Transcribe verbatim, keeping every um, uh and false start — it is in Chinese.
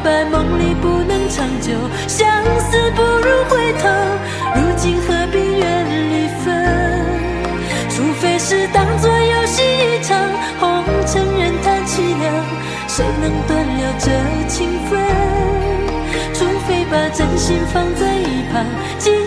白，梦里不能长久，相思不如回头，如今何必怨离分？除非是当作游戏一场，红尘人叹凄凉，谁能断了这情分？除非把真心放在一旁。